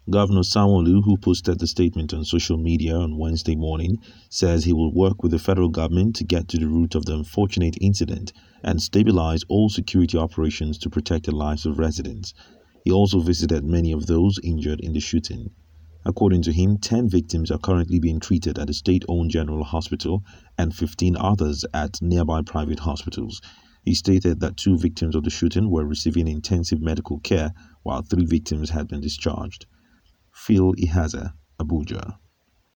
Governor Sanwo-Olu, who posted the statement on social media on Wednesday morning, says he will work with the federal government to get to the root of the unfortunate incident and stabilize all security operations to protect the lives of residents. He also visited many of those injured in the shooting. According to him, 10 victims are currently being treated at the state-owned General Hospital and 15 others at nearby private hospitals. He stated that 2 victims of the shooting were receiving intensive medical care while 3 victims had been discharged. Phil Ihaza, Abuja.